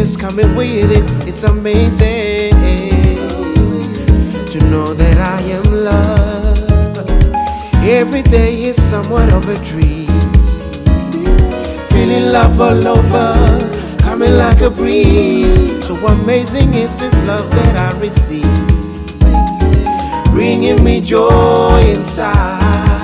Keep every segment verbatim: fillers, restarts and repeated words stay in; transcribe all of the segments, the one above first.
changes coming with it. It's amazing to know that I am loved. Every day is somewhat of a dream. Feeling love all over, coming like a breeze. So amazing is this love that I receive, bringing me joy inside.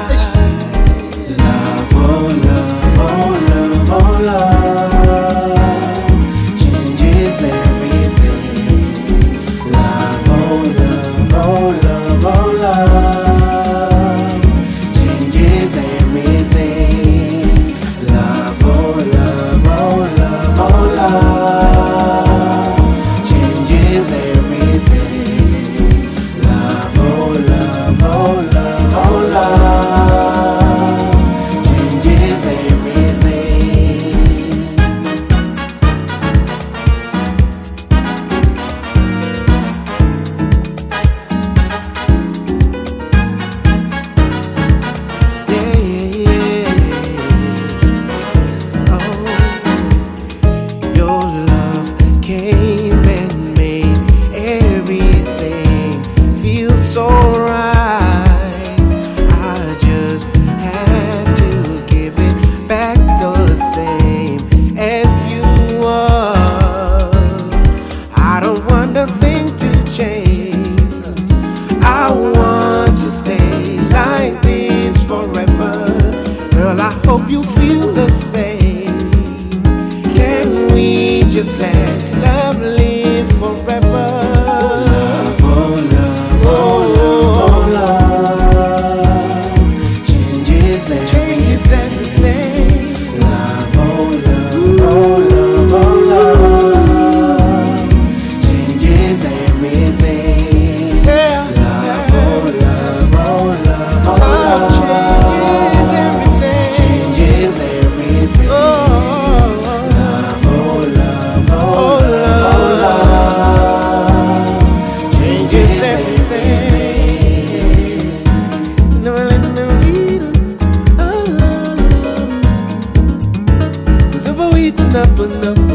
Love, oh love, oh love, oh love, changes everything. Love, oh love, oh love, oh love, changes everything. Love, oh love, oh love, oh love, changes everything. Love, oh love, oh love, oh love, changes everything. Yeah, yeah, yeah. Oh, your love came and made everything feel so right. I just have to give it back the same as you are. I don't want a thing to change. I want to stay like this forever. Girl, I hope you feel the same. Can we just let love live forever? Love, oh love, oh love, oh love, changes everything. Changes everything. Love, oh love, oh love, oh love, changes everything. Yeah. Love, oh love, oh love, oh love, changes everything. Changes everything. Oh, love, oh love, oh love, oh love, changes everything. No, let me read it. Oh, love, love. 'Cause if we turn up, up,